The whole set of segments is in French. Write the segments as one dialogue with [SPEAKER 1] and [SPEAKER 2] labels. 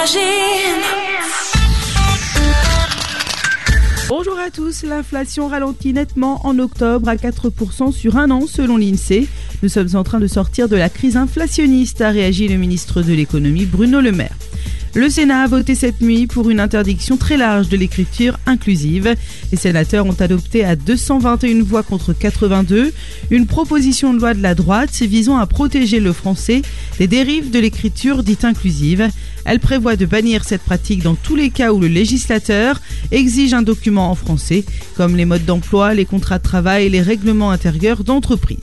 [SPEAKER 1] Bonjour à tous, l'inflation ralentit nettement en octobre à 4% sur un an selon l'INSEE. Nous sommes en train de sortir de la crise inflationniste, a réagi le ministre de l'économie Bruno Le Maire. Le Sénat a voté cette nuit pour une interdiction très large de l'écriture inclusive. Les sénateurs ont adopté à 221 voix contre 82 une proposition de loi de la droite visant à protéger le français des dérives de l'écriture dite inclusive. Elle prévoit de bannir cette pratique dans tous les cas où le législateur exige un document en français, comme les modes d'emploi, les contrats de travail et les règlements intérieurs d'entreprise.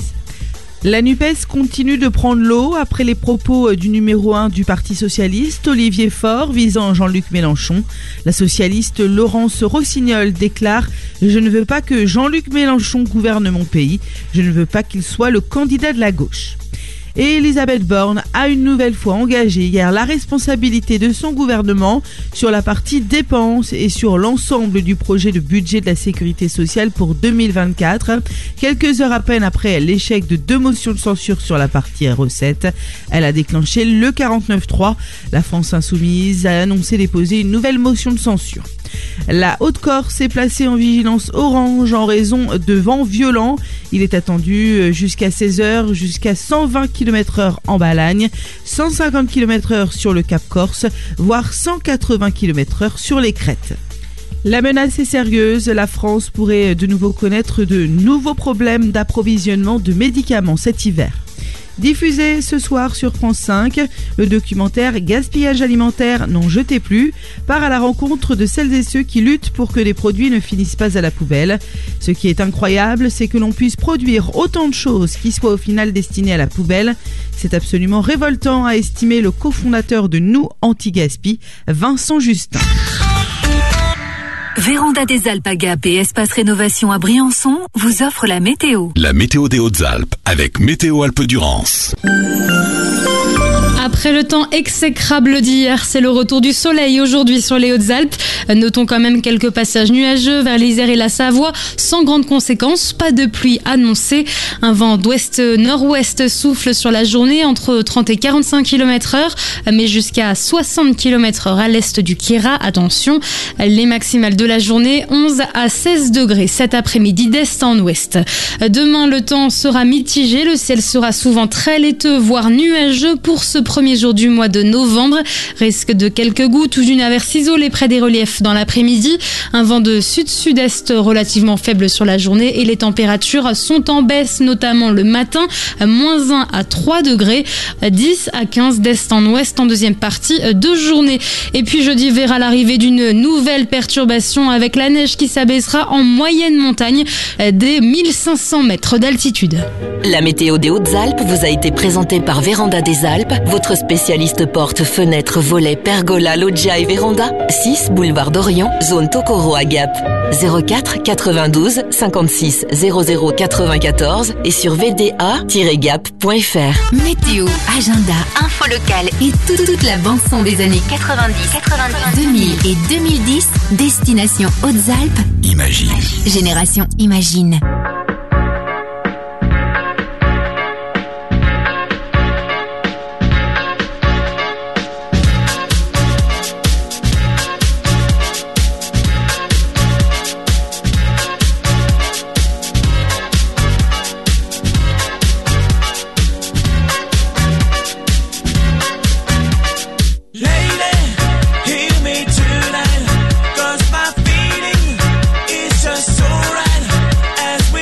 [SPEAKER 1] La NUPES continue de prendre l'eau après les propos du numéro 1 du Parti Socialiste, Olivier Faure, visant Jean-Luc Mélenchon. La socialiste Laurence Rossignol déclare « Je ne veux pas que Jean-Luc Mélenchon gouverne mon pays. Je ne veux pas qu'il soit le candidat de la gauche. » Et Elisabeth Borne a une nouvelle fois engagé hier la responsabilité de son gouvernement sur la partie dépenses et sur l'ensemble du projet de budget de la sécurité sociale pour 2024. Quelques heures à peine après l'échec de 2 motions de censure sur la partie recettes, elle a déclenché le 49.3. La France Insoumise a annoncé déposer une nouvelle motion de censure. La Haute-Corse est placée en vigilance orange en raison de vents violents. Il est attendu jusqu'à 16h, jusqu'à 120 km/h en Balagne, 150 km/h sur le Cap Corse, voire 180 km/h sur les crêtes. La menace est sérieuse. La France pourrait de nouveau connaître de nouveaux problèmes d'approvisionnement de médicaments cet hiver. Diffusé ce soir sur France 5, le documentaire Gaspillage alimentaire, n'en jetez plus part à la rencontre de celles et ceux qui luttent pour que les produits ne finissent pas à la poubelle. Ce qui est incroyable, c'est que l'on puisse produire autant de choses qui soient au final destinées à la poubelle. C'est absolument révoltant, a estimé le cofondateur de Nous Anti-Gaspi, Vincent Justin.
[SPEAKER 2] Véranda des Alpes à Gap et Espace Rénovation à Briançon vous offrent la météo.
[SPEAKER 3] La météo des Hautes-Alpes avec Météo Alpes-Durance.
[SPEAKER 4] Après le temps exécrable d'hier, c'est le retour du soleil aujourd'hui sur les Hautes-Alpes. Notons quand même quelques passages nuageux vers l'Isère et la Savoie, sans grandes conséquences, pas de pluie annoncée. Un vent d'ouest-nord-ouest souffle sur la journée entre 30 et 45 km/h, mais jusqu'à 60 km/h à l'est du Queyras. Attention, les maximales de la journée, 11 à 16 degrés cet après-midi d'est en ouest. Demain, le temps sera mitigé, le ciel sera souvent très laiteux, voire nuageux pour ce premier jour du mois de novembre. Risque de quelques gouttes ou d'une averse isolée près des reliefs dans l'après-midi. Un vent de sud-sud-est relativement faible sur la journée et les températures sont en baisse, notamment le matin, -1 à 3 degrés, 10 à 15 d'est en ouest en deuxième partie de journée. Et puis jeudi verra l'arrivée d'une nouvelle perturbation avec la neige qui s'abaissera en moyenne montagne des 1500 mètres d'altitude.
[SPEAKER 2] La météo des Hautes-Alpes vous a été présentée par Véranda des Alpes, votre spécialiste porte, fenêtres, volets, pergola, loggia et véranda. 6 boulevard d'Orient, zone Tokoro à Gap. 04 92 56 00 94 et sur vda-gap.fr. Météo, agenda, info locale et toute la bande-son des années 90, 2000 et 2010. Destination Hautes-Alpes.
[SPEAKER 3] Imagine.
[SPEAKER 2] Génération Imagine.
[SPEAKER 5] As we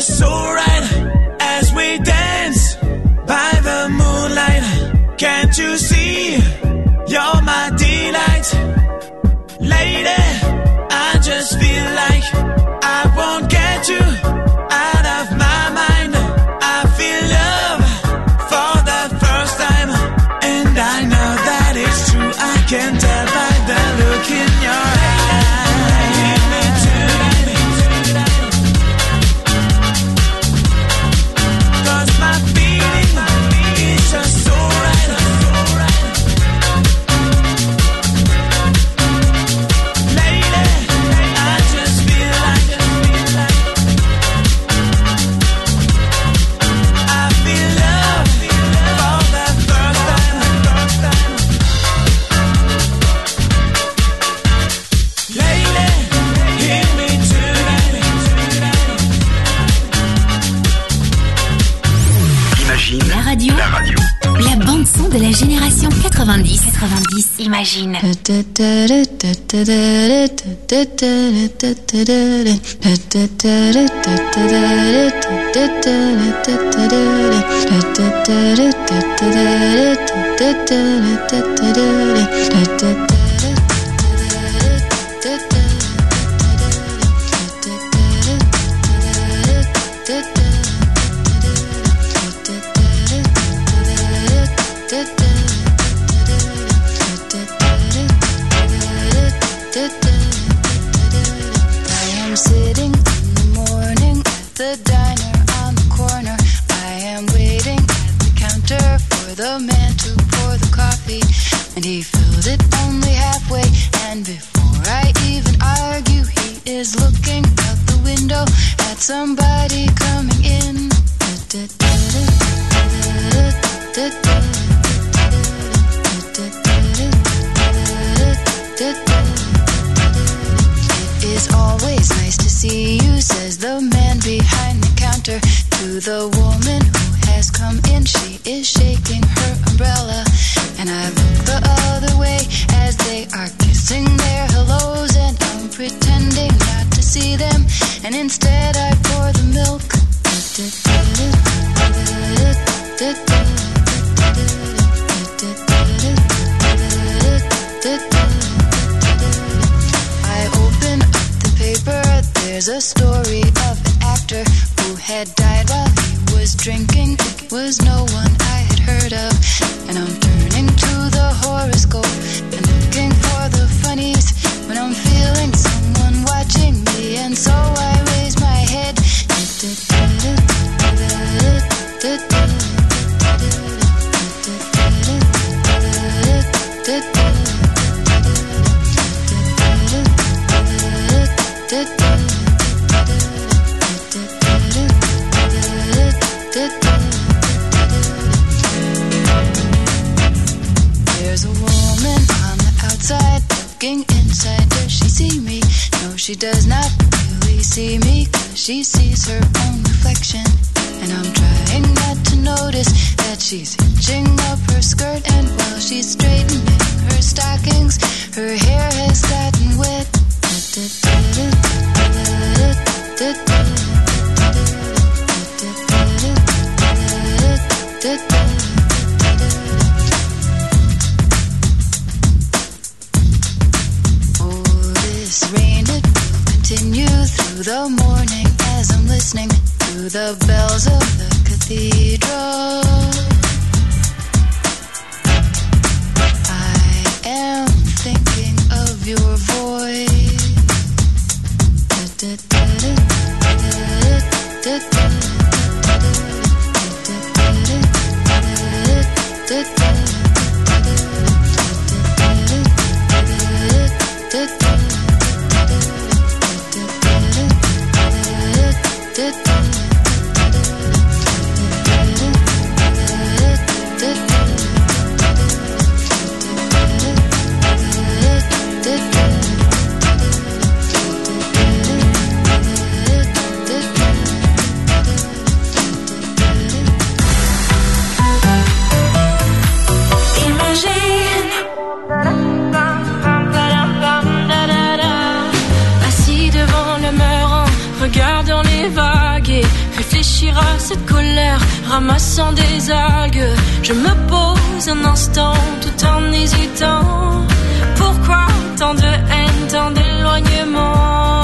[SPEAKER 5] just so right as we dance by the moonlight. Can't you see you're my delight? Lady, I just feel like I won't get you out of my mind. I feel love for the first time, and I know that it's true. I can tell by the look in your eyes. Give me tonight, 'cause my feeling is just so right. Lady, I just feel like I feel love for the first time. Lady, hear me tonight.
[SPEAKER 3] Imagine
[SPEAKER 2] La radio.
[SPEAKER 3] la radio.
[SPEAKER 2] La bande-son de la génération 90. Imagine.
[SPEAKER 6] I am sitting in the morning at the diner on the corner. I am waiting at the counter for the man to pour the coffee, and he filled it only halfway. And before I even argue, he is looking out the window at somebody coming in. It is always nice to see you, says the man behind the counter to the woman who has come in. She is shaking her umbrella, and I look the other way as they are kissing their hellos, and I'm pretending not to see them, and instead I pour the milk. I open up the paper, there's a story of an actor who had died while he was drinking. It was no one I had heard of, and I'm turning to the horoscope and looking for the funnies when I'm feeling someone watching me, and so I raise my head. There's a woman on the outside looking inside. Does she see me? No, she does not really see me, 'cause she sees her own reflection. And I'm trying not to notice that she's hitching up her skirt, and while she's straightening her stockings, her hair has gotten wet. Oh, this rain, it will continue through the morning as I'm listening to the bells of the cathedral. I am thinking of your voice.
[SPEAKER 7] réfléchir à cette colère, ramassant des algues. Je me pose un instant tout en hésitant. Pourquoi tant de haine, tant d'éloignement?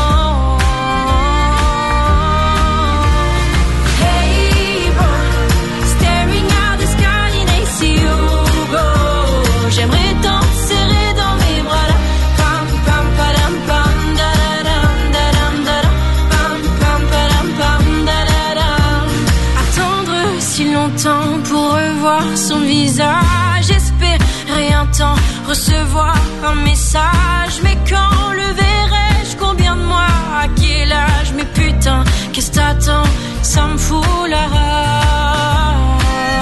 [SPEAKER 7] Hey boy, staring at the sky and I see you go. J'aimerais tant te serrer dans mes bras là. Pam pam padam pam da da dam da dam da dam. Pam pam padam pam da da dam. Attendre si longtemps pour revoir son visage, espérer un temps, recevoir un message. Mais quand le verrai-je, combien de mois, à quel âge? Mais putain, qu'est-ce que t'attends? Ça me fout la rage.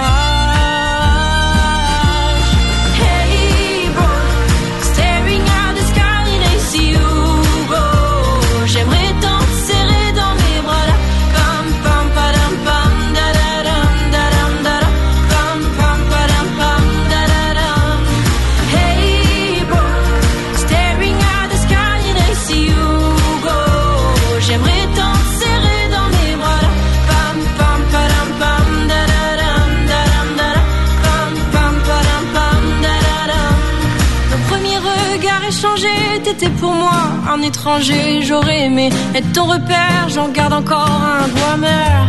[SPEAKER 7] Hey boy, staring at the sky and I see you go. J'aimerais tant te serrer dans mes bras là. Pam pam padam pam da da dam da dam da dam. Pam pam padam pam da da dam. Hey boy, staring at the sky and I see you go. J'aimerais tant te serrer dans mes bras là. Pam pam padam pam da da dam da dam da dam. Pam pam padam pam da da dam. Nos premiers regards échangés, t'étais pour moi un étranger. J'aurais aimé être ton repère, j'en garde encore un goût amer.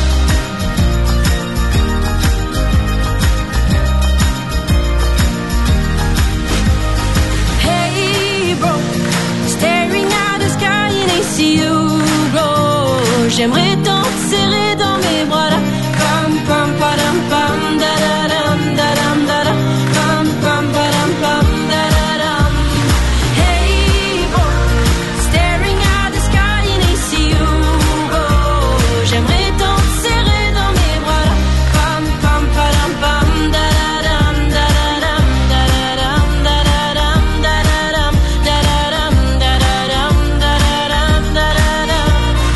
[SPEAKER 7] Hey bro, staring at the sky and I see you go. J'aimerais tant te serrer dans mes bras là. Pam pam padam pam da da dam da dam da dam. Pam pam padam pam da da dam. Hey boy, staring at the sky and I see you go. J'aimerais tant te serrer dans mes bras là. Pam pam padam pam da da dam da da dam da da dam da da dam da da dam da da dam da da dam da da dam da da dam.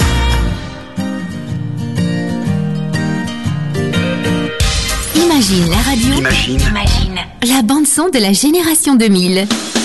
[SPEAKER 2] Imagine la radio.
[SPEAKER 3] Imagine.
[SPEAKER 2] La bande-son de la génération 2000.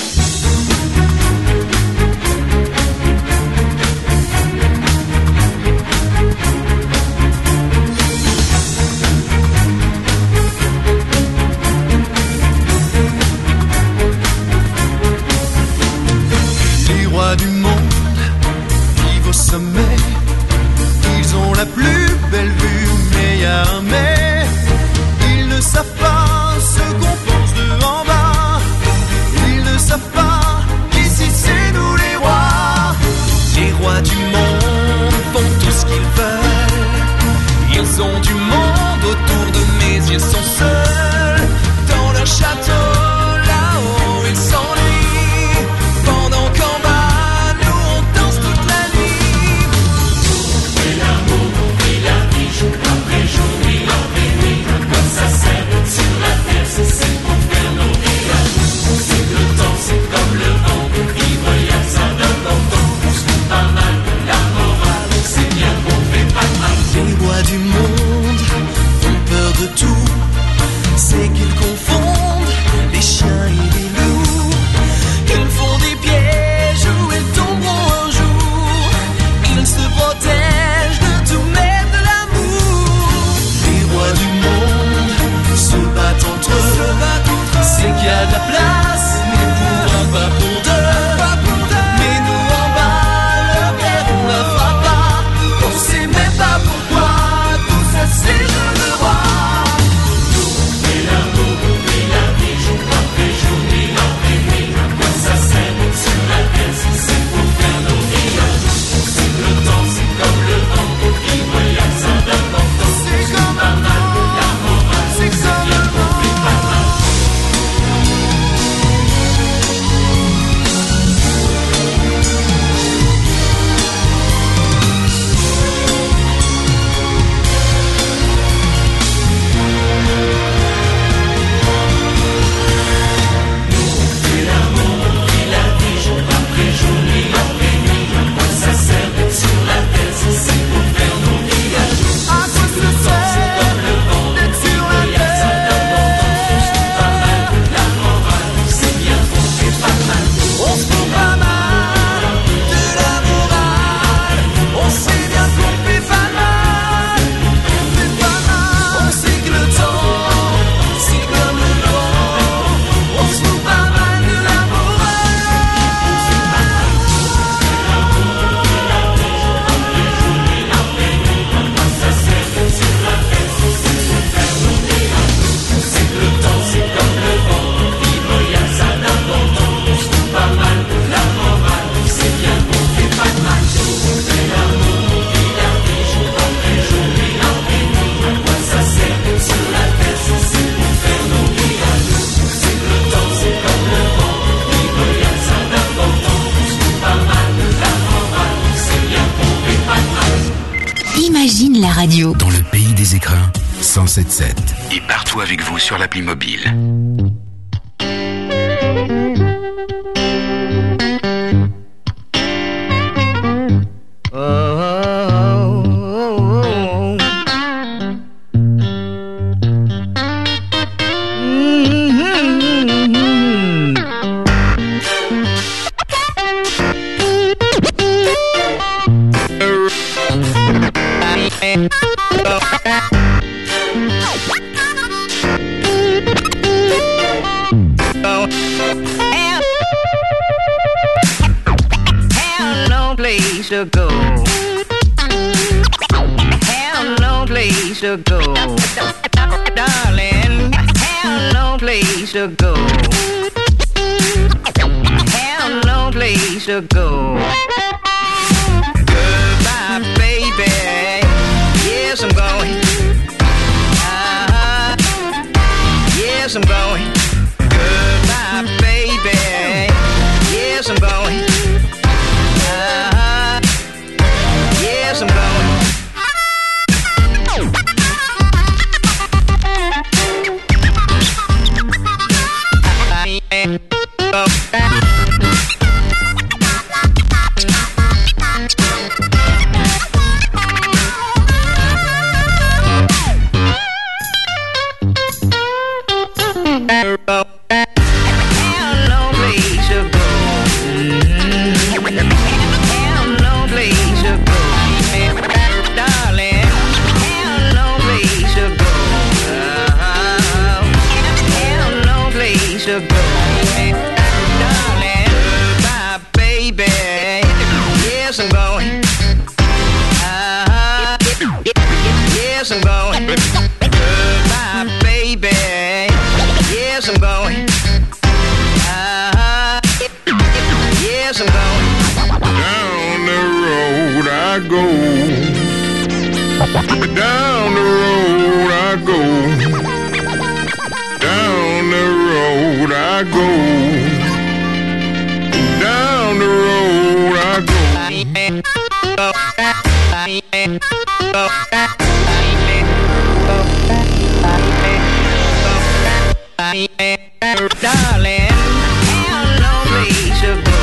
[SPEAKER 5] Les rois du monde vivent au sommet. Ils ont la plus belle vue, mais y a un mais. Ils ne savent pas ce qu'on pense de en bas. Ils ne savent pas qu'ici c'est nous les rois. Les rois du monde font tout ce qu'ils veulent. Ils ont du monde autour de mes yeux, sont seuls dans leur château. Là-haut ils s'ennuient. Pendant qu'en bas nous on danse toute la nuit. Et l'amour et la vie jour après jour, nuit après nuit. Comme ça sert sur la terre, c'est pour faire nos rires. C'est que le temps, c'est comme le vent. Pour vivre y'a ça d'important. On se fout pas mal de la morale. C'est bien qu'on fait pas de mal. Les rois du monde ont peur de tout. C'est qu'ils confondent
[SPEAKER 2] radio.
[SPEAKER 3] Dans le pays des écrins, 107.7. Et partout avec vous sur l'appli mobile.
[SPEAKER 8] To go. Have no place to go. Darling, have no place to go. Have no place to go. Goodbye, baby. Yes, I'm going. Yes, I'm going. Goodbye, baby. Yes, I'm going. Yes, I'm going. Yes, I'm going. Goodbye, baby. Yes, I'm going. Yes, I'm going.
[SPEAKER 9] Down the road I go. Down the road I go. Down the road I go. Down the road I go.
[SPEAKER 8] Darling, have no place to go.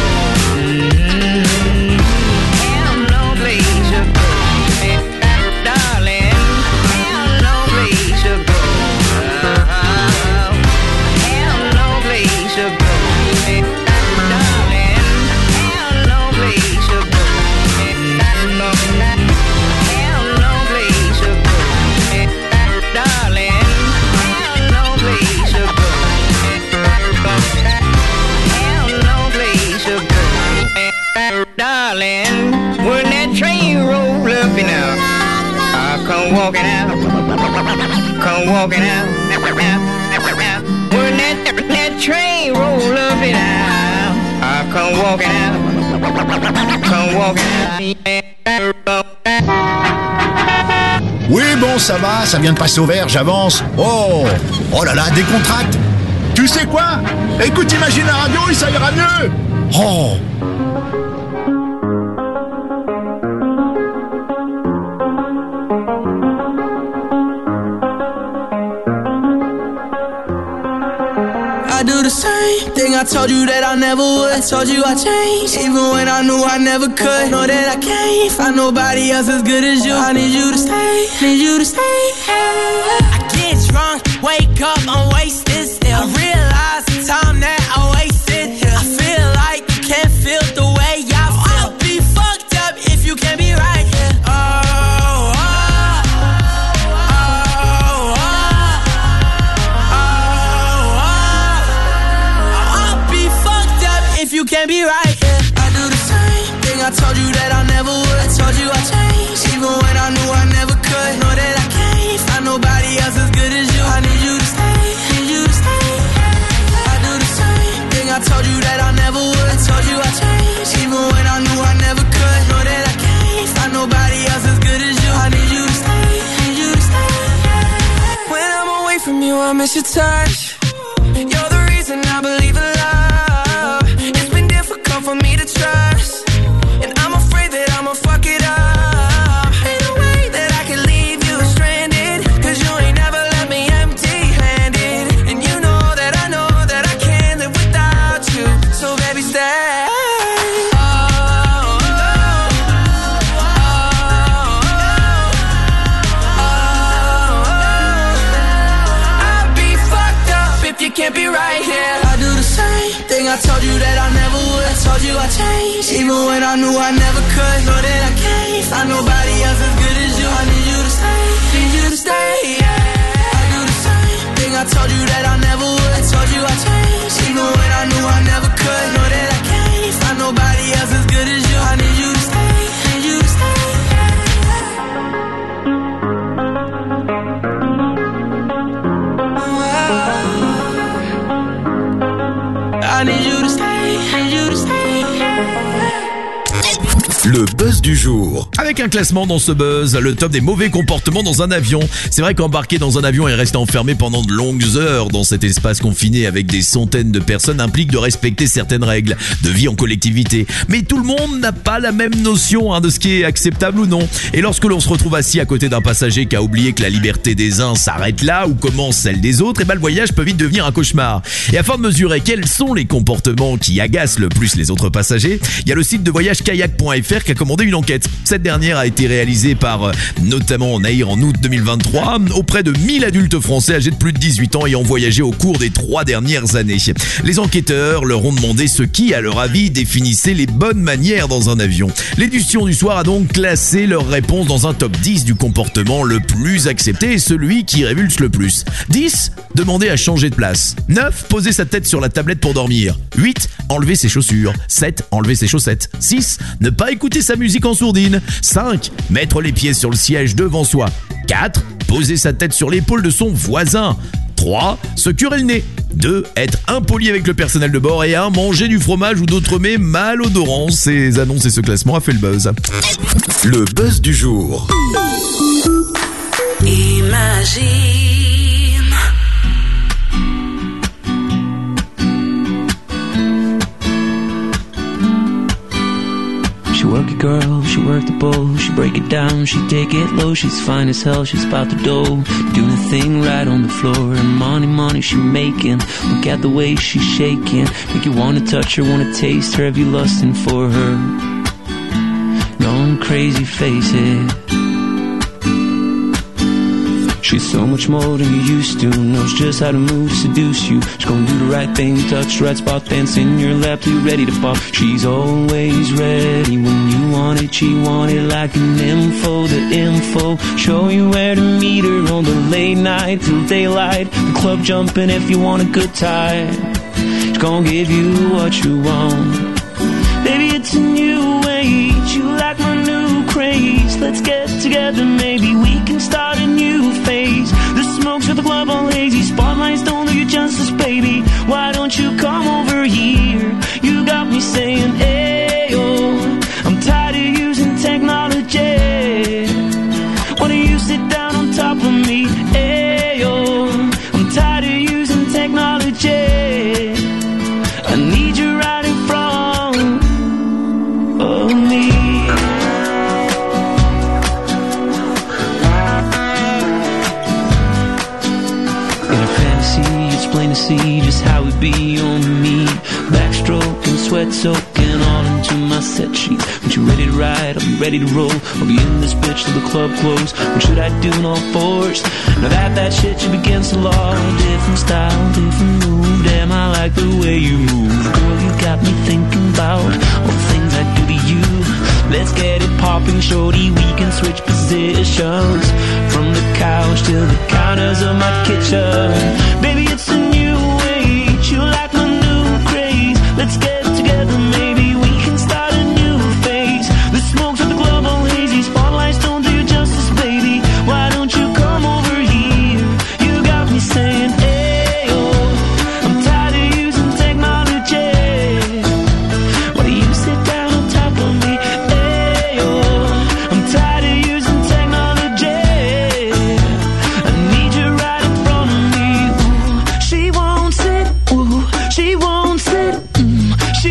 [SPEAKER 8] Have no place to go. Darling, have no place to go. Have no place to go. Darling, have no place to go. Have no place to go. Darling, have no place to go. Darling, when that train roll up and out, I come walking out, come walking out. When that train roll up and out, I come walking out, come walking out.
[SPEAKER 10] Oui, bon, ça va, ça vient de passer au vert, j'avance. Oh là là, décontracte. Tu sais quoi? Écoute, imagine la radio et ça ira mieux. Oh.
[SPEAKER 5] I do the same thing I told you that I never would. I told you I changed, even when I knew I never could. Know that I can't find nobody else as good as you. I need you to stay, need you to stay. I get drunk, wake up, I'm wasted still. I realize the time that I wasted here. I feel like you can't feel the way I feel. I'll be fucked up if you can't be right here. You can't be right, yeah. I do the same thing I told you that I never would. I told you I changed, even when I knew I never could. Know that I can't find nobody else as good as you. I need you to stay, need you to stay. I do the same thing I told you that I never would. I told you I changed, even when I knew I never could. Know that I can't find nobody else as good as you. I need you to stay, need you to stay. When I'm away from you, I miss your touch. You're the reason I believe in love. For me to trust, and I'm afraid that I'ma fuck it up. Ain't no way that I can leave you can't be right here. I do the same thing I told you that I never would. I told you I changed, even when I knew I never could. Know that I can't find nobody else as good as you. I need you to stay, need you to stay, yeah. I do the same thing I told you that I never would. I told you I changed, even when I knew I never could. Know that I can't find nobody else as good as you. I need you to stay, need you to stay. I need you to stay, need you to stay.
[SPEAKER 11] Le buzz du jour. Avec un classement dans ce buzz, le top des mauvais comportements dans un avion. C'est vrai qu'embarquer dans un avion et rester enfermé pendant de longues heures dans cet espace confiné avec des centaines de personnes implique de respecter certaines règles de vie en collectivité. Mais tout le monde n'a pas la même notion de ce qui est acceptable ou non. Et lorsque l'on se retrouve assis à côté d'un passager qui a oublié que la liberté des uns s'arrête là où commence celle des autres, et le voyage peut vite devenir un cauchemar. Et afin de mesurer quels sont les comportements qui agacent le plus les autres passagers, il y a le site de voyage kayak.fr qui a commandé une enquête. Cette dernière a été réalisée par notamment Naïr en août 2023 auprès de 1000 adultes français âgés de plus de 18 ans ayant voyagé au cours des 3 dernières années. Les enquêteurs leur ont demandé ce qui, à leur avis, définissait les bonnes manières dans un avion. L'édition du soir a donc classé leurs réponses dans un top 10 du comportement le plus accepté et celui qui révulse le plus. 10. Demander à changer de place. 9. Poser sa tête sur la tablette pour dormir. 8. Enlever ses chaussures. 7. Enlever ses chaussettes. 6. Ne pas écouter sa musique en sourdine. 5. Mettre les pieds sur le siège devant soi. 4. Poser sa tête sur l'épaule de son voisin. 3. Se curer le nez. 2. Être impoli avec le personnel de bord. Et 1. Manger du fromage ou d'autres mets malodorants. Ces annonces et ce classement a fait le buzz. Le buzz du jour.
[SPEAKER 7] Imagine.
[SPEAKER 12] She work it, girl, she work the bowl. She break it down, she take it low. She's fine as hell, she's about the dough. Doing a thing right on the floor. And money she making. Look at the way she's shaking. Make you wanna touch her, wanna taste her. Have you lusting for her? Going crazy, face it. She's so much more than you used to. Knows just how to move, seduce you. She's gonna do the right thing, touch the right spot, dance in your lap till you're ready to pop. She's always ready when you want it. She want it like an info, the info. Show you where to meet her on the late night till daylight. The club jumping if you want a good time. She's gonna give you what you want. Baby, it's a new age. You like my new craze. Let's get together, maybe we can start a new phase. The smokes at the club all lazy. Spotlights don't do you justice, baby. Why don't you come over here? You got me saying, ayo. I'm tired of using technology. Why don't you sit down on top of me? Ayo. I'm tired of using technology. I need you right in front of me. Plain to see just how it be on me. Backstroke and sweat soaking all into my set sheet. When you're ready to ride, I'll be ready to roll. I'll be in this bitch till the club close. What should I do in all fours? Now that shit should begin to law. Different style, different move. Damn, I like the way you move. Girl, you got me thinking about all the things I do to you. Let's get it popping, shorty. We can switch positions from the couch to the counters of my kitchen. Baby, it's a new age. You like my new craze. Let's get together, maybe we can start a new phase. The smokes at the club all hazy. Spotlights don't do you justice, baby. Why don't you come over here? You got me saying, ayo. I'm tired of using technology. Why do you sit down on top of me? Ayo. I'm tired of using technology. I need you right in front of me. Ooh, she won't sit. Ooh, she won't sit.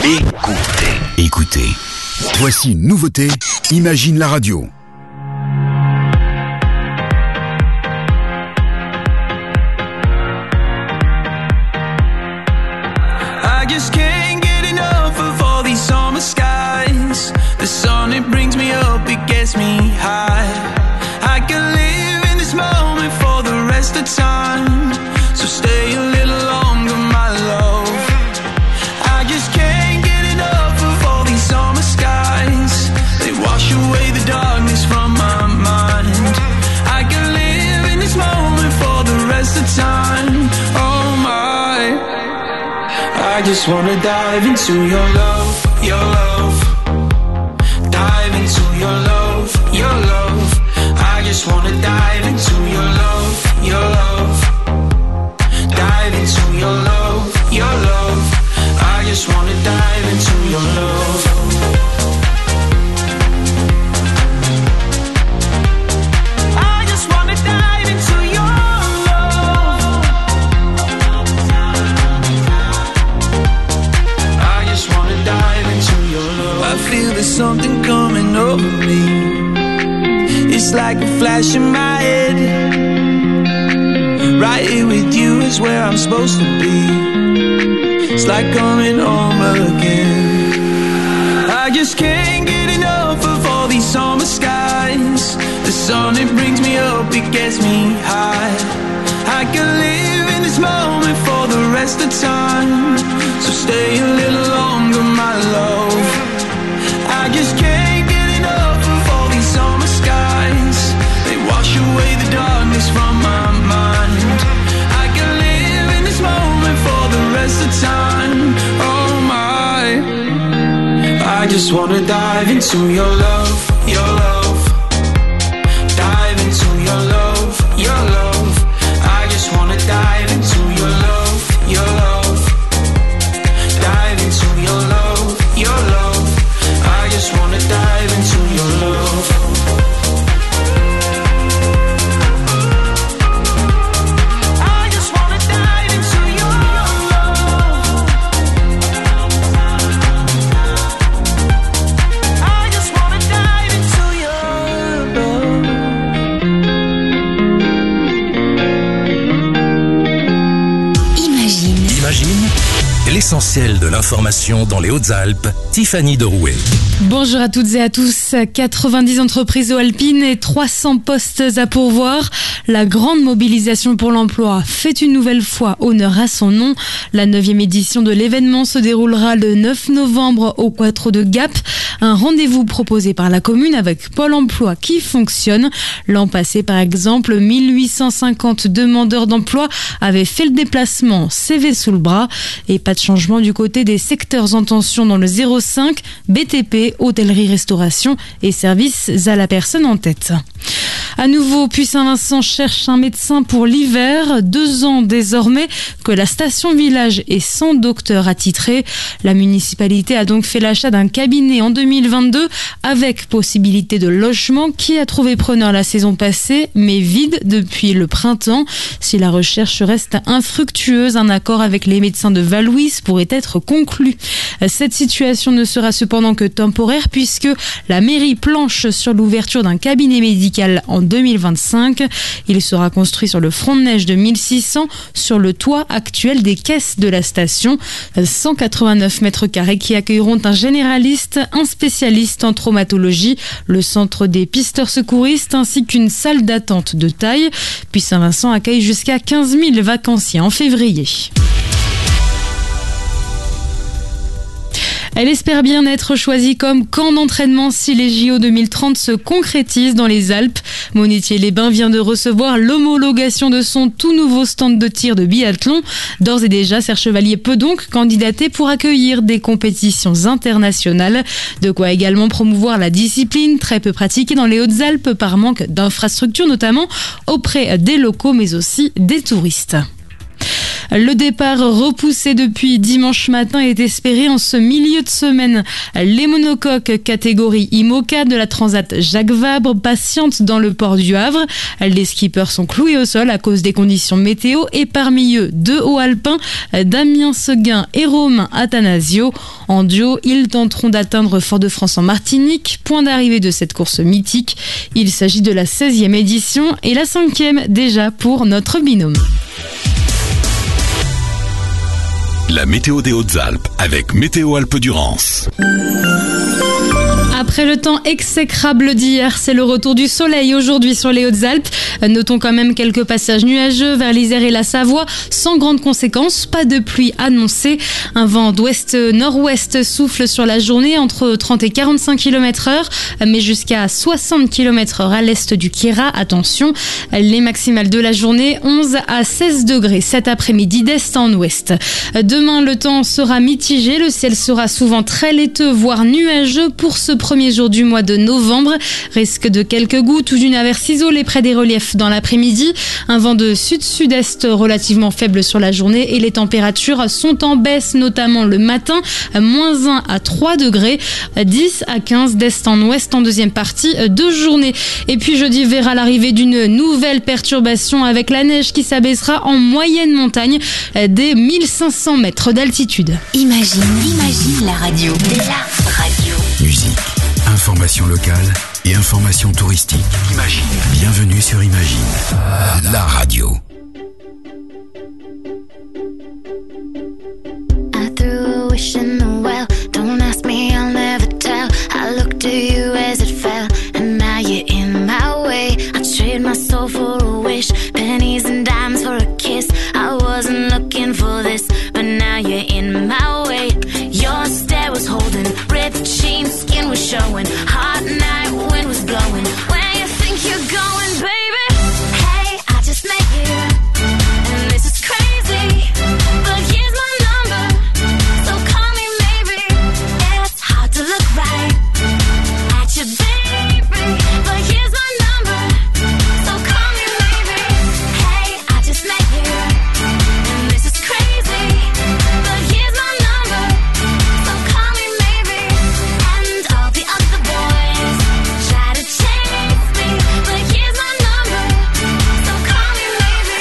[SPEAKER 3] Écoutez.
[SPEAKER 13] Voici une nouveauté, Imagine la radio.
[SPEAKER 5] I just can't get enough of all these summer skies. The sun, it brings me up, it gets me high. I can live in this moment for the rest of time. So stay a little longer, my love. I just can't get enough of all these summer skies. They wash away the darkness from my mind. I can live in this moment for the rest of time. Oh my, I just wanna dive into your love, your love. Dive into your love, your love. I just wanna dive into your love, your love. Dive into your love, your love. I just wanna dive into your love. I just wanna dive into your love. I just wanna dive into your love. I feel there's something coming over me. It's like a flash in my head. Right here with you is where I'm supposed to be. It's like coming home again. I just can't get enough of all these summer skies. The sun, it brings me up, it gets me high. I can live in this moment for the rest of time. So stay a little longer, my love. I just can't get enough of all these summer skies. They wash away the darkness from my mind. I can live in this moment for the rest of time. Oh my, I just wanna dive into your love, your love. Dive into your love, your love. I just wanna dive into your love, your love. Dive into your love, your love. I just wanna dive into your love. I just wanna dive into your love. I just wanna dive into your love.
[SPEAKER 14] Imagine l'essentiel de l'information dans les Hautes-Alpes, Tiffany Derouet.
[SPEAKER 4] Bonjour à toutes et à tous. 90 entreprises alpines et 300 postes à pourvoir. La grande mobilisation pour l'emploi fait une nouvelle fois honneur à son nom. La 9e édition de l'événement se déroulera le 9 novembre au Quattro de Gap. Un rendez-vous proposé par la commune avec Pôle emploi qui fonctionne. L'an passé, par exemple, 1850 demandeurs d'emploi avaient fait le déplacement, CV sous le bras. Et pas de changement du côté des secteurs en tension dans le 05, BTP, hôtellerie-restauration et services à la personne en tête. À nouveau, Puy-Saint-Vincent cherche un médecin pour l'hiver. 2 ans désormais que la station village est sans docteur attitré. La municipalité a donc fait l'achat d'un cabinet en 2022 avec possibilité de logement qui a trouvé preneur la saison passée mais vide depuis le printemps. Si la recherche reste infructueuse, un accord avec les médecins de Valouis pourrait être conclu. Cette situation ne sera cependant que temporaire puisque la mairie planche sur l'ouverture d'un cabinet médical en 2025. Il sera construit sur le front de neige de 1600 sur le toit actuel des caisses de la station. 189 mètres carrés qui accueilleront un généraliste, un spécialiste en traumatologie, le centre des pisteurs secouristes ainsi qu'une salle d'attente de taille. Puis Saint-Vincent accueille jusqu'à 15 000 vacanciers en février. Elle espère bien être choisie comme camp d'entraînement si les JO 2030 se concrétisent dans les Alpes. Monetier-les-Bains vient de recevoir l'homologation de son tout nouveau stand de tir de biathlon. D'ores et déjà, Serre Chevalier peut donc candidater pour accueillir des compétitions internationales. De quoi également promouvoir la discipline, très peu pratiquée dans les Hautes-Alpes par manque d'infrastructures, notamment auprès des locaux mais aussi des touristes. Le départ repoussé depuis dimanche matin est espéré en ce milieu de semaine. Les monocoques catégorie IMOCA de la Transat Jacques Vabre patientent dans le port du Havre. Les skippers sont cloués au sol à cause des conditions météo et parmi eux, deux hauts alpins, Damien Seguin et Romain Athanasio. En duo, ils tenteront d'atteindre Fort-de-France en Martinique, point d'arrivée de cette course mythique. Il s'agit de la 16e édition et la 5e déjà pour notre binôme.
[SPEAKER 14] La météo des Hautes-Alpes avec Météo Alpes-Durance.
[SPEAKER 4] Après le temps exécrable d'hier, c'est le retour du soleil aujourd'hui sur les Hautes-Alpes. Notons quand même quelques passages nuageux vers l'Isère et la Savoie, sans grandes conséquences, pas de pluie annoncée. Un vent d'ouest-nord-ouest souffle sur la journée entre 30 et 45 km/h, mais jusqu'à 60 km/h à l'est du Queyras. Attention, les maximales de la journée, 11 à 16 degrés cet après-midi d'est en ouest. Demain, le temps sera mitigé, le ciel sera souvent très laiteux, voire nuageux pour ce premier jour du mois de novembre. Risque de quelques gouttes ou d'une averse isolée près des reliefs dans l'après-midi. Un vent de sud-sud-est relativement faible sur la journée et les températures sont en baisse, notamment le matin, moins 1 à 3 degrés, 10 à 15 d'est en ouest en deuxième partie de journée. Et puis jeudi verra l'arrivée d'une nouvelle perturbation avec la neige qui s'abaissera en moyenne montagne des 1500 mètres d'altitude.
[SPEAKER 2] Imagine la radio. La radio.
[SPEAKER 13] Musique, information locale et information touristique. Imagine. Bienvenue sur Imagine, la radio.
[SPEAKER 6] I threw a wish in the well. Don't ask me, I'll never tell. I looked to you as it fell, and now you're in my way. I trade my soul for a wish, pennies and dimes for a kiss. I wasn't looking for this, but now you're in my way. Your stare was holding, ripped jeans, skin was showing. Hot night, wind was blowing. Where you think you're going, baby? Hey, I just met you, and this is crazy, but here's my number, so call me maybe. It's hard to look right at you, baby, but here's my number, so call me maybe. Hey, I just met you, and this is crazy, but here's my number, so call me maybe. And all the other boys try to chase me, but here's my number, so call me maybe.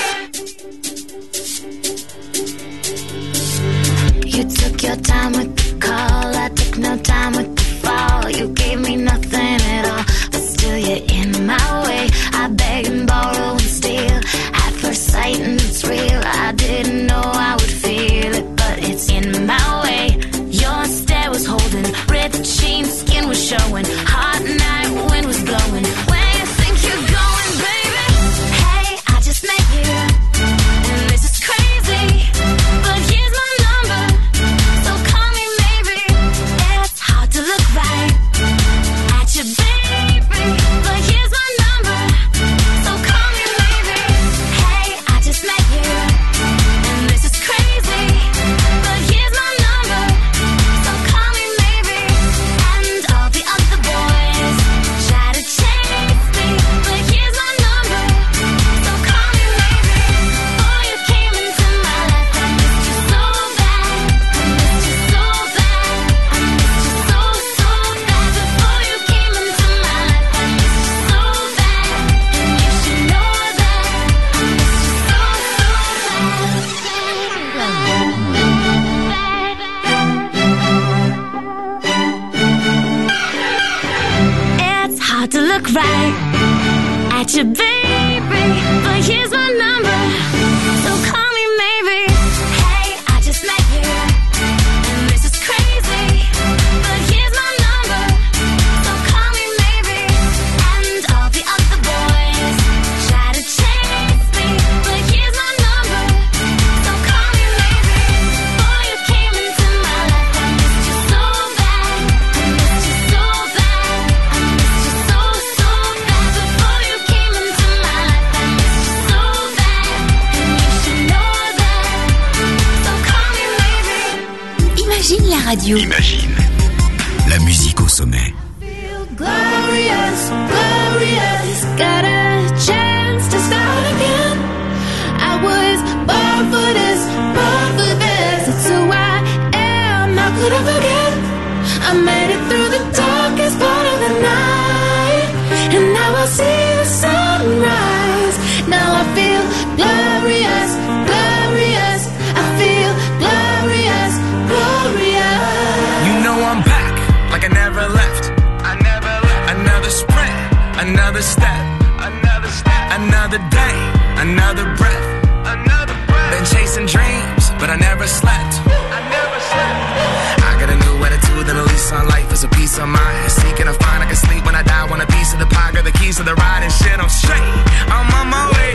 [SPEAKER 6] You took your time with the call, I took no time with the fall. You gave me nothing at all, but still you're in my way. I beg and borrow and steal at first sight, and it's real. I didn't know I would feel it, but it's in my way. Your stare was holding, ripped jeans, skin was showing. Hot night, wind was blowing. Where you think you're going, baby? Hey, I just met you, and this is crazy, but here's my number, so call me maybe. It's hard to look right at you, baby, but here's my number, so call me maybe. Hey, I just met you, and this is crazy, but here's my number, so call me maybe. And all the other boys try to chase me, but here's my number, so call me maybe. Before you came into my life, I missed you so bad, I missed you so bad, I missed you so, so bad. Before you came into my life, I missed you so bad, and you should know that I missed you so, so bad. It's hard to look right at you, baby, but here's my number, so call me maybe. Hey, I just met you, and this is crazy, but here's my number, so call me maybe. And all the other boys try to chase me, but here's my number, so call me maybe. Before you came into my life, I missed you so bad, I missed you so bad, I missed you so, so bad. Before you came into my life, I missed you so bad, and you should know that, so call me maybe.
[SPEAKER 2] Imagine la radio.
[SPEAKER 13] Imagine, la musique au sommet.
[SPEAKER 6] Glorious, glorious, got a chance to start again. I was born for this,
[SPEAKER 7] could I forget? I made it through the darkest part of the night, and now I see the sunrise. Now I feel glorious, glorious. I feel glorious, glorious.
[SPEAKER 15] You know I'm back, like I never left. Another sprint, another step, another day, another breath. Been chasing dreams, but I never slept. I got a new attitude and a lease on life is a peace of mind. Seeking to find I can sleep when I die. Want a piece of the pie, got the keys to the ride and shit. I'm straight. I'm on my way.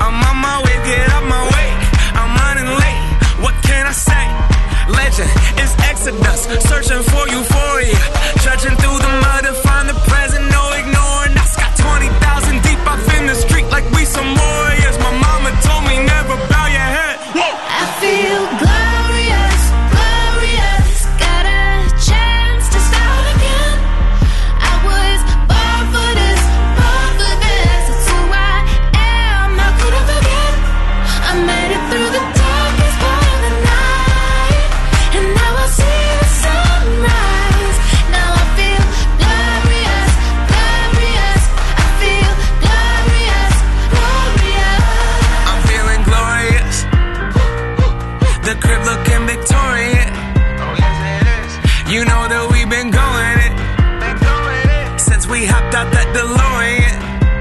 [SPEAKER 15] Get up my way. I'm running late. What can I say? Legend is Exodus, searching for euphoria. Trudging through the mud to find the present, no ignoring. I got 20,000 deep up in the street like we some warriors. My mama told me never bow your head. Whoa.
[SPEAKER 7] I feel glorious, glorious. Got a chance to start again. I was born for this, born for this. It's who I am. How could I forget? I made it through the darkest part of the night, and now I see the sunrise. Now I feel glorious, glorious. I feel glorious, glorious.
[SPEAKER 15] I'm feeling glorious. The crib looking Victorian. Oh yes it is. You know that we've been going it. Since we hopped out that DeLorean.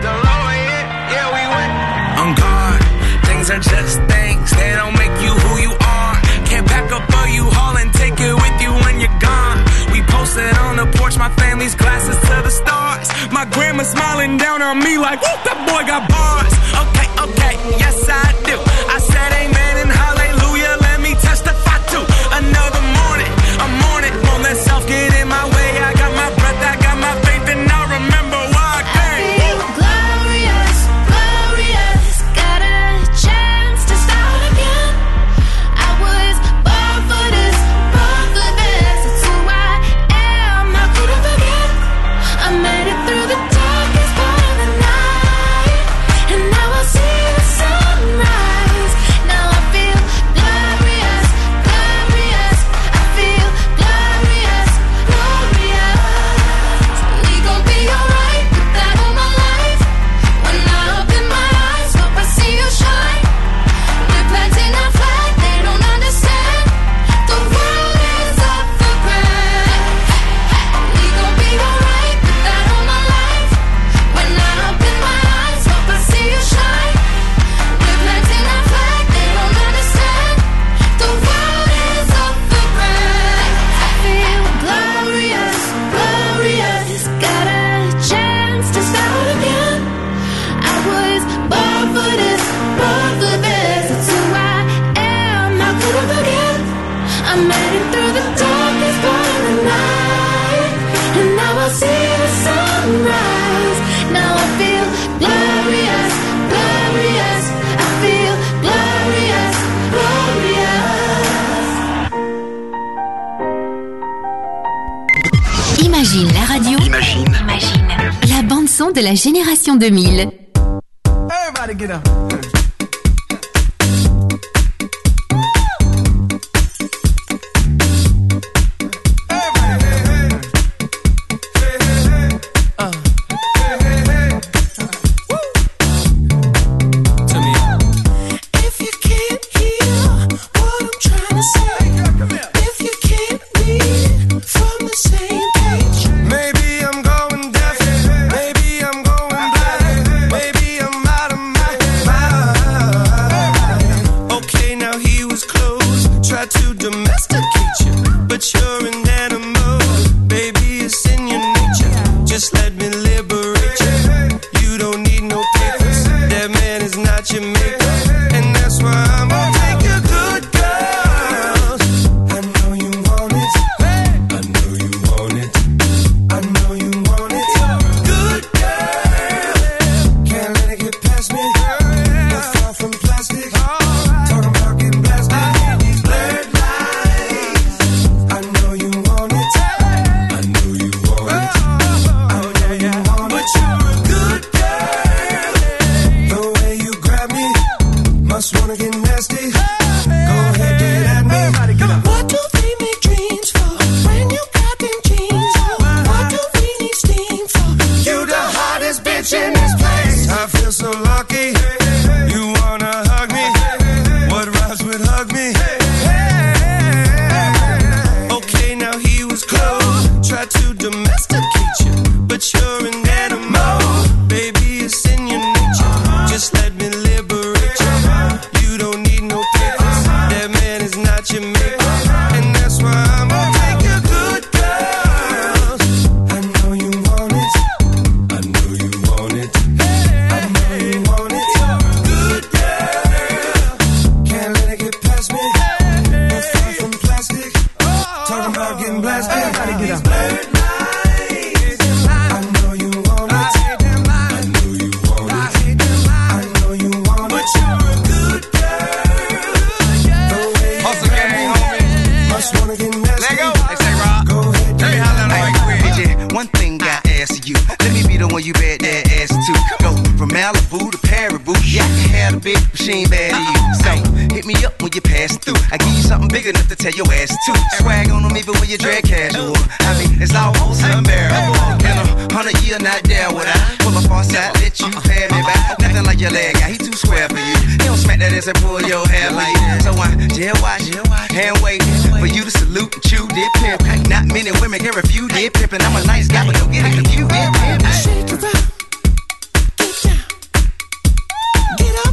[SPEAKER 15] Yeah, we went on guard. Things are just things, they don't make you who you are. Can't pack up a U-Haul and take it with you when you're gone. We posted on the porch, my family's glasses to the stars. My grandma smiling down on me like, whoop, that boy got bars. Okay, yes I do. I said amen and hallelujah, let me testify to another morning. I'm on it, won't let self get in my way. I got my breath, I got my faith, and I remember why I came.
[SPEAKER 7] I feel glorious, glorious. Got a chance to start again. I was born for this, born for this. It's who I am. How could I forget? I made it through the darkest part of the night, and now I see the sunrise. Now I feel glorious, glorious. I feel glorious, glorious. We gon' be alright, put that on my life. When I open my eyes, hope I see you shine. We're planting our flag, they don't understand. The world is up for grabs. We gon' be alright, put that on my life. When I open my eyes, hope I see you shine. We're planting our flag, they don't understand. The world is up for grabs. I feel glorious, glorious. Got a chance to start again. I was born for this, born for this. It's who I am. How could I forget? I made it through the darkest part of the night, and now I see the sunrise. Now I feel glorious, glorious. I feel glorious, glorious.
[SPEAKER 16] Imagine la radio. Imagine. La bande son de la génération 2000.
[SPEAKER 15] Everybody get up.
[SPEAKER 7] If you can't hear what I'm trying to say, if you can't read from the same page,
[SPEAKER 15] Maybe I'm going deaf, maybe I'm going blind, maybe I'm out of my
[SPEAKER 5] Talking about getting blasted. Everybody get up.
[SPEAKER 17] You bet that ass too. Go from Malibu to Paribu. Yeah, I can have a big machine bad to you. So hit me up when you pass through. I give you something big enough to tell your ass to. Swag on them even when you drag casual. I mean, it's almost unbearable. In 100 years, not there would I pull up on side, let you pay me back. Nothing like your leg guy, he too square for you. He don't smack that ass and pull your hair like that. So I jail watch, hand wait for you to salute and chew dip pimp. Not many women can refuse dip pimp, and I'm a nice guy, but don't get it confused. Dip pimp. Shake it up. Get up.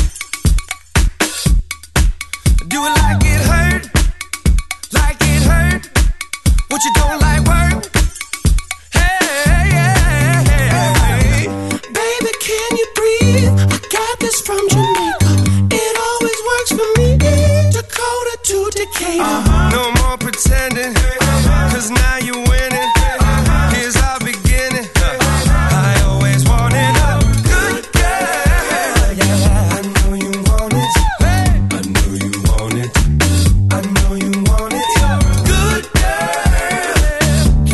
[SPEAKER 17] Do it like it hurt. Like it hurt. What you don't like work? Hey, hey, hey. Baby, can you breathe? I got this from Jamaica. It always works for me. Dakota to Decatur. No more pretending. Cause now you're winning. Here's our beginning. I always wanted a good girl. Yeah, I know you want it. I know you want it. I know you want it. Good girl.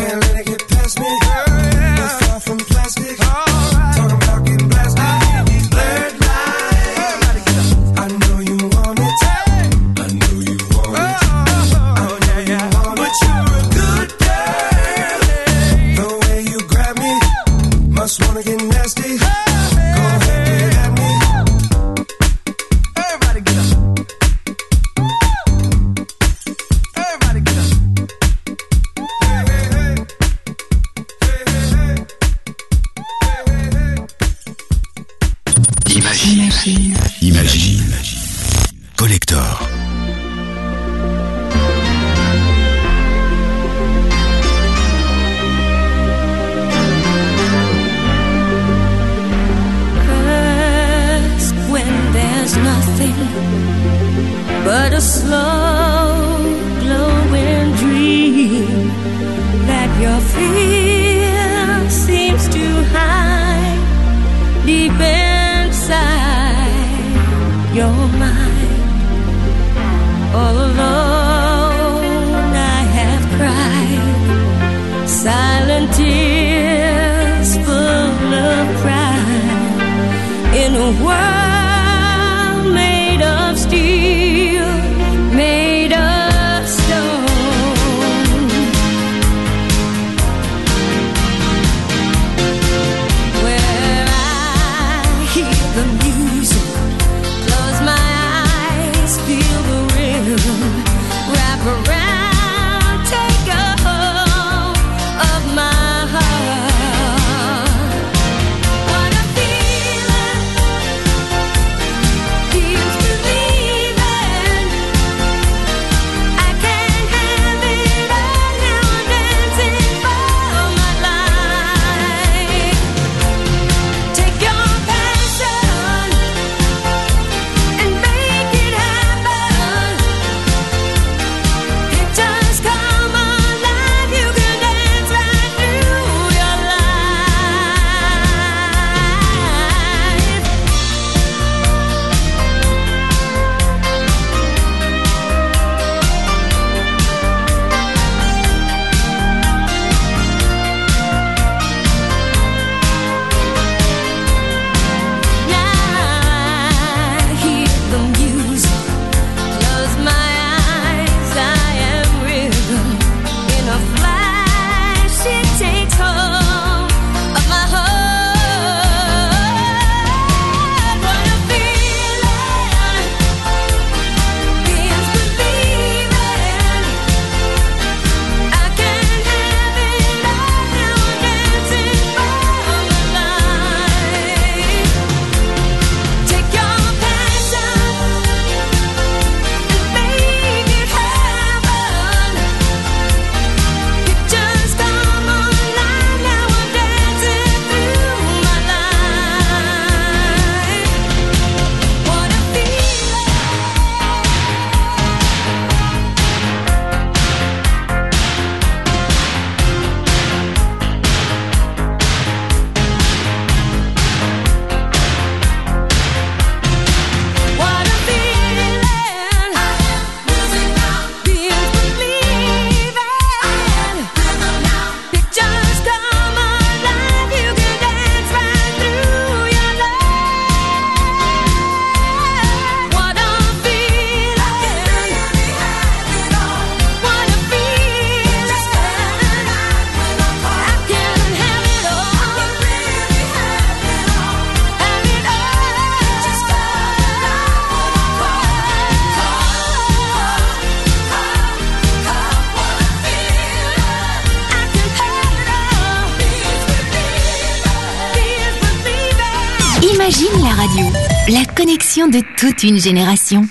[SPEAKER 16] Imagine la radio, la connexion de toute une génération.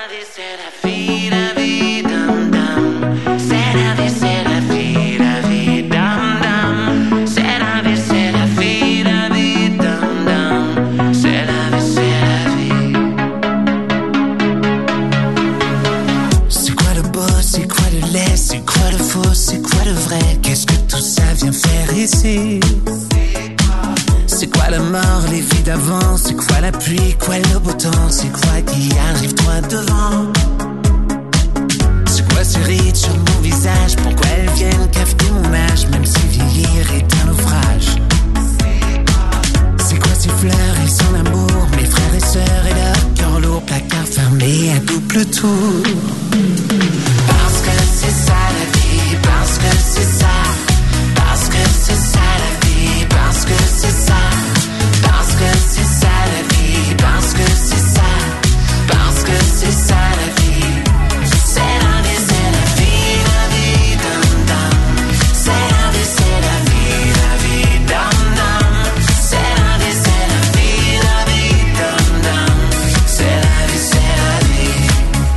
[SPEAKER 17] C'est quoi le beau, c'est quoi le laid, c'est quoi le faux, c'est quoi le vrai? Qu'est-ce que tout ça vient faire ici? C'est quoi la mort, les vies d'avant? C'est quoi la pluie, quoi le beau temps? C'est quoi qui arrive droit devant? C'est quoi ces rides sur mon visage? Pourquoi elles viennent cafeter mon âge? Même si vieillir est un naufrage. C'est quoi ces fleurs et son amour? Mes frères et sœurs et leur cœur lourd, placard fermé à double tour. Parce que c'est ça la vie, parce que c'est ça. Parce que c'est ça la vie, parce que c'est ça. Parce que c'est ça la vie, parce que c'est ça. Parce que c'est ça la vie. C'est la vie, dum dum. C'est la vie, dum dum. C'est la vie, dum dum. C'est la vie,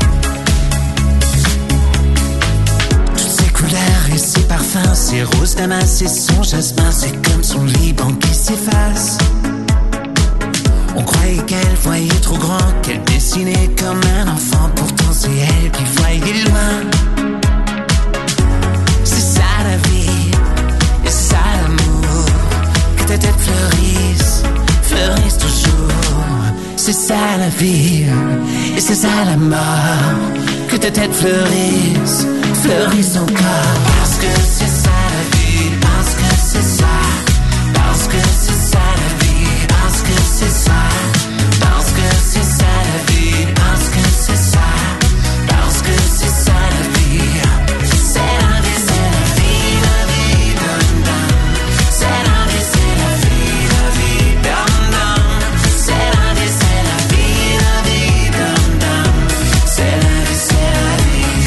[SPEAKER 17] toutes ces couleurs et ces parfums, ces roses damas et son jasmin, c'est comme son Liban qui s'efface. On croyait qu'elle voyait trop grand, qu'elle dessinait comme un enfant. Pourtant c'est elle qui voyait loin. C'est ça la vie, et c'est ça l'amour. Que ta tête fleurisse, fleurisse toujours. C'est ça la vie, et c'est ça la mort. Que ta tête fleurisse, fleurisse encore. Parce que c'est ça la vie, parce que c'est ça. Parce que c'est ça la vie, parce que c'est ça. Parce que c'est ça la vie, parce que c'est ça. Parce que c'est ça la vie. C'est la vie, dum dum. C'est la vie, dum dum. C'est la vie, dum dum. C'est la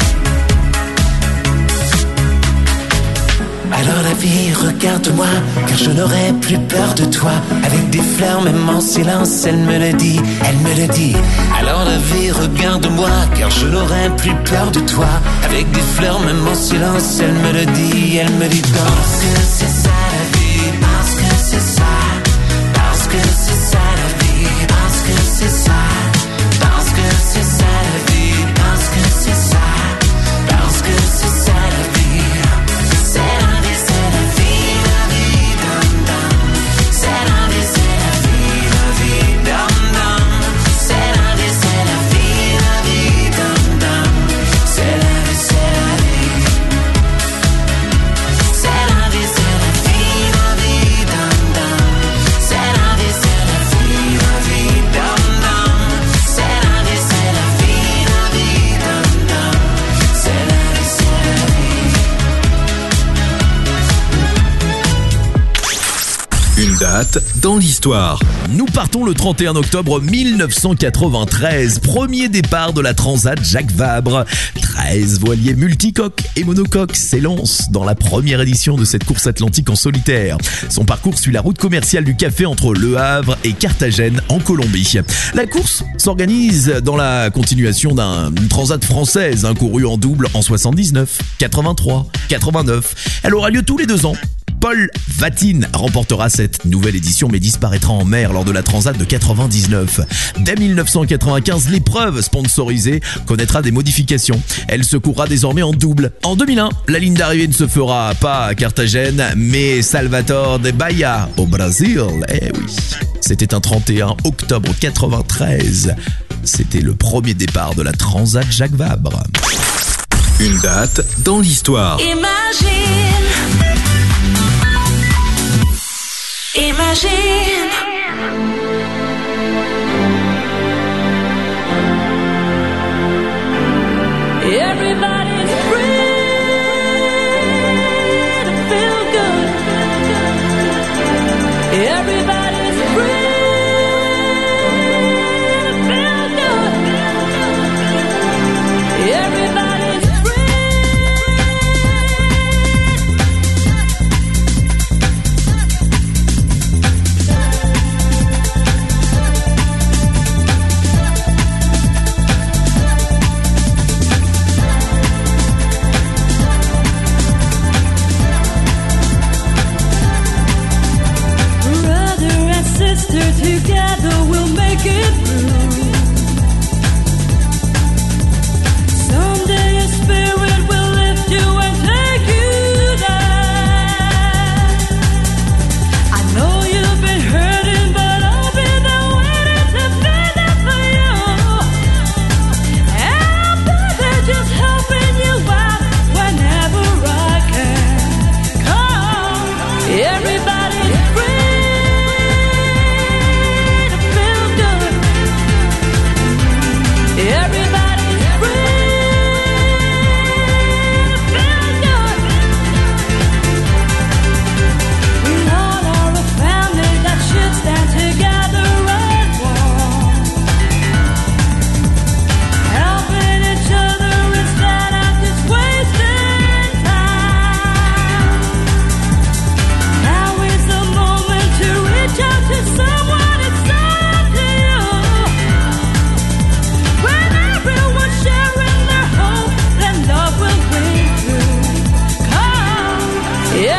[SPEAKER 17] vie. Alors la vie, regarde-moi, car je n'aurai plus peur de toi. Avec des fleurs, même en silence, elle me le dit, elle me le dit. Alors la vie, regarde-moi, car je n'aurai plus peur de toi. Avec des fleurs, même en silence, elle me le dit, elle me dit. Parce que c'est ça la vie, parce que c'est ça. Parce que c'est ça la vie, parce que c'est ça. Parce que c'est ça la vie, parce que c'est ça. Parce que c'est ça la vie. C'est la vie, dum dum. C'est la vie, dum dum. C'est la vie, dum dum. C'est la vie, c'est la vie.
[SPEAKER 11] Une date dans l'histoire. Nous partons le 31 octobre 1993. Premier départ de la Transat Jacques Vabre. 13 voiliers multicoques et monocoques s'élancent dans la première édition de cette course atlantique en solitaire. Son parcours suit la route commerciale du café entre Le Havre et Carthagène en Colombie. La course s'organise dans la continuation d'une transat française courue en double en 79, 83, 89. Elle aura lieu tous les 2 ans. Paul Vatine remportera cette nouvelle édition mais disparaîtra en mer lors de la Transat de 99. Dès 1995, l'épreuve sponsorisée connaîtra des modifications. Elle se courra désormais en double. En 2001, la ligne d'arrivée ne se fera pas à Carthagène mais Salvador de Bahia au Brésil. Eh oui, c'était un 31 octobre 93. C'était le premier départ de la Transat Jacques Vabre.
[SPEAKER 14] Une date dans l'histoire.
[SPEAKER 7] Imagine. Everybody's free to feel good. Everybody's free to feel good. Everybody's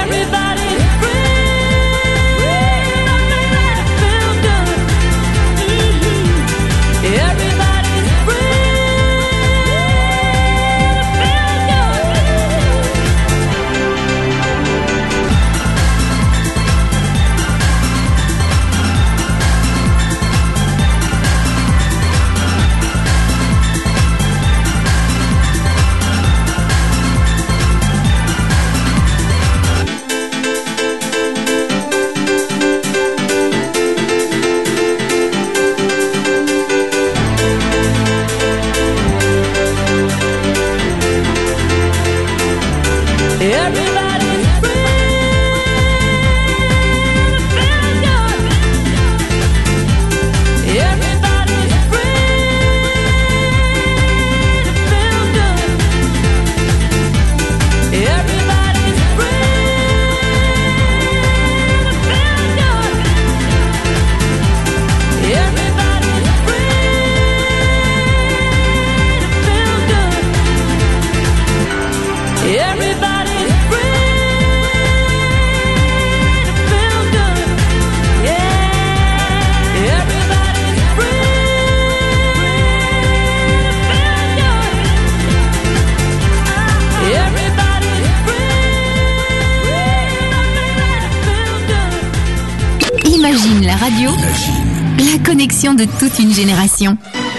[SPEAKER 7] Everybody's free. Feel good. Everybody's free. Everybody's free. Feel good. Everybody's free. Feel good. Everybody's free. Feel good. Everybody's free. Feel good. Everybody's
[SPEAKER 16] Imagine la radio, la connexion de toute une génération.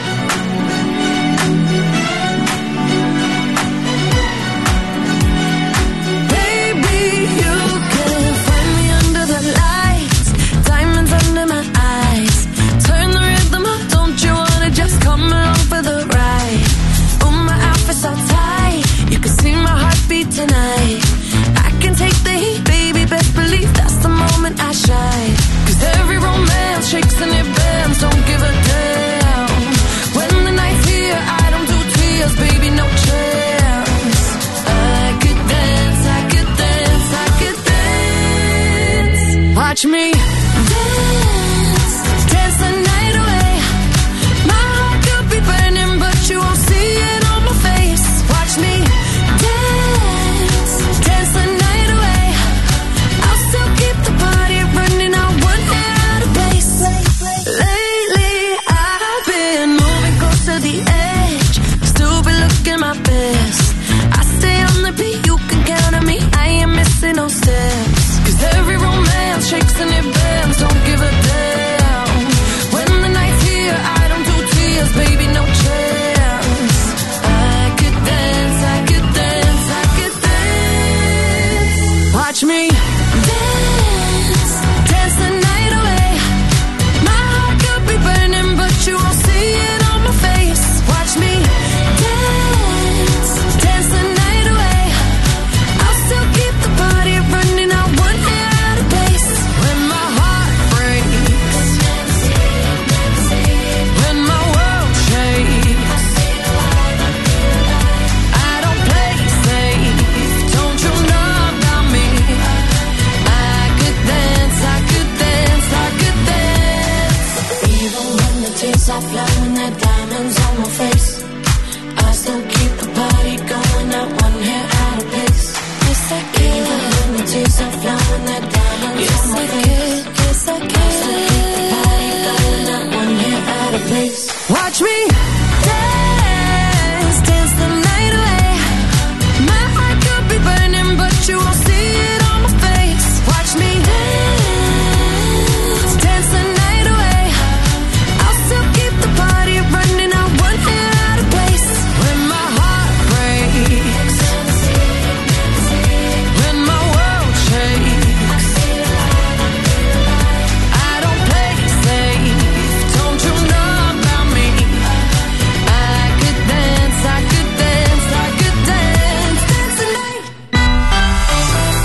[SPEAKER 7] Baby, you can find me under the lights, diamonds under my eyes. Turn the rhythm up, don't you wanna just come along for the ride? Oh, my outfit's all tight, you can see my heartbeat tonight. I can take the heat, baby, best believe that's the moment I shine. 'Cause every romance shakes and it bends, don't give a damn. When the night's here, I don't do tears, baby, no chance. I could dance, I could dance, I could dance. Watch me dance, dance the night away. My heart could be burning, but you won't see it on my face. Watch me dance, dance the night away. I'll still keep the party running, I won't get out of place. Lately, I've been moving close to the edge, still been looking my best. I stay on the beat, you can count on me, I ain't missing no steps. 'Cause every romance shakes and it bends, don't give a damn. When the night's here, I don't do tears, baby, no chance. I could dance, I could dance, I could dance. Watch me dance, dance the night away. My heart could be burning, but you won't see it on my face. Watch me dance, dance the night away. I'll still keep the party running, I won't get out of place. When my heart breaks, when my world shakes, I don't play safe, don't you know about me? I could dance, I could dance, I could dance. Even when the tears are flowing, the diamonds on my face, I still keep the party going, not one hair out of place. Yes, I can. Even when the tears are flowing, the diamonds on my face, yes, I can.